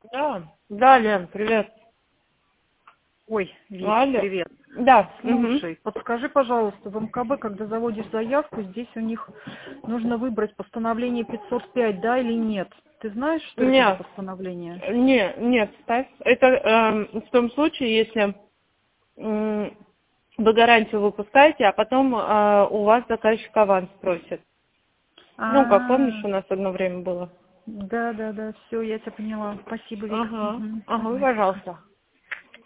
Да, да, Лен, привет. Ой, Вик, Алло. привет. Да. Слушай, подскажи, пожалуйста, в МКБ, когда заводишь заявку, здесь у них нужно выбрать постановление 505, да или нет? Ты знаешь, что это за Нет, постановление? нет, ставь. Это в том случае, если вы гарантию выпускаете, а потом у вас заказчик аванс просит. Ну, как помнишь, А, у нас одно время было. да, все, я тебя поняла. Спасибо, Вик. Ага, Мгм, ага, давай, пока. пожалуйста.